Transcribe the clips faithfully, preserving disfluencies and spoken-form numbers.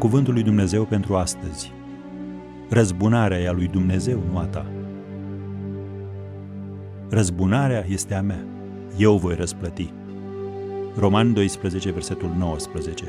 Cuvântul lui Dumnezeu pentru astăzi. Răzbunarea e a lui Dumnezeu, nu a ta. Răzbunarea este a mea. Eu voi răsplăti. Romani doisprezece, versetul nouăsprezece.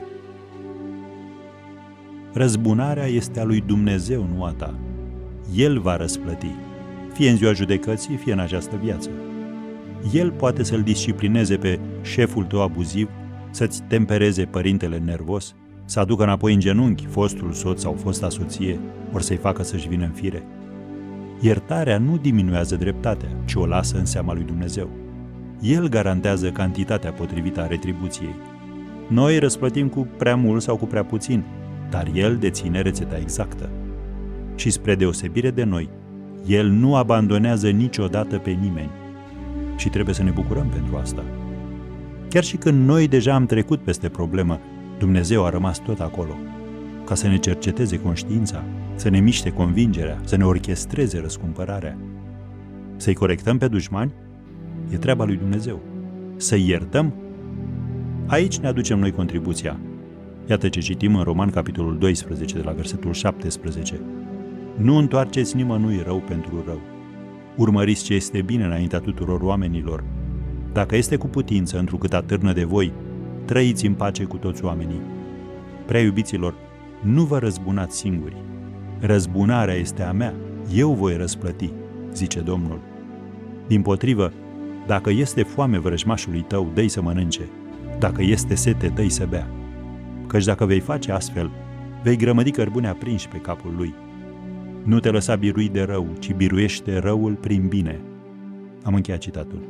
Răzbunarea este a lui Dumnezeu, nu a ta. El va răsplăti, fie în ziua judecății, fie în această viață. El poate să-l disciplineze pe șeful tău abuziv, să-ți tempereze părintele nervos, să aducă înapoi în genunchi fostul soț sau fosta soție, ori să-i facă să-și vină în fire. Iertarea nu diminuează dreptatea, ci o lasă în seama lui Dumnezeu. El garantează cantitatea potrivită a retribuției. Noi răsplătim cu prea mult sau cu prea puțin, dar El deține rețeta exactă. Și spre deosebire de noi, El nu abandonează niciodată pe nimeni. Și trebuie să ne bucurăm pentru asta. Chiar și când noi deja am trecut peste problemă, Dumnezeu a rămas tot acolo, ca să ne cerceteze conștiința, să ne miște convingerea, să ne orchestreze răscumpărarea. Să-i corectăm pe dușmani? E treaba lui Dumnezeu. Să-i iertăm? Aici ne aducem noi contribuția. Iată ce citim în Roman, capitolul doisprezece, de la versetul șaptesprezece. Nu întoarceți nimănui rău pentru rău. Urmăriți ce este bine înaintea tuturor oamenilor. Dacă este cu putință, întrucât atârnă de voi, trăiți în pace cu toți oamenii. Prea iubiților, nu vă răzbunați singuri. Răzbunarea este a mea, eu voi răsplăti, zice Domnul. Dimpotrivă, dacă este foame vrăjmașului tău, dă-i să mănânce. Dacă este sete, dă-i să bea. Căci dacă vei face astfel, vei grămădi cărbune aprinși pe capul lui. Nu te lăsa birui de rău, ci biruiește răul prin bine. Am încheiat citatul.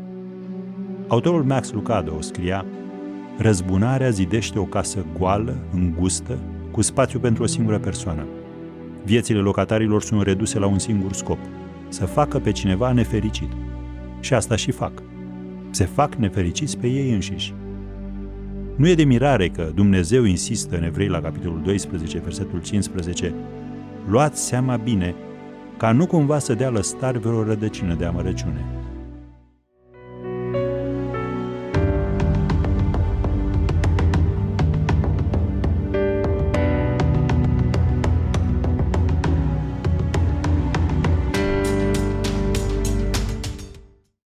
Autorul Max Lucado scria: răzbunarea zidește o casă goală, îngustă, cu spațiu pentru o singură persoană. Viețile locatarilor sunt reduse la un singur scop: să facă pe cineva nefericit. Și asta și fac. Se fac nefericiți pe ei înșiși. Nu e de mirare că Dumnezeu insistă în Evrei la capitolul doisprezece, versetul cincisprezece: luați seama bine ca nu cumva să dea lăstari vreo rădăcină de amărăciune.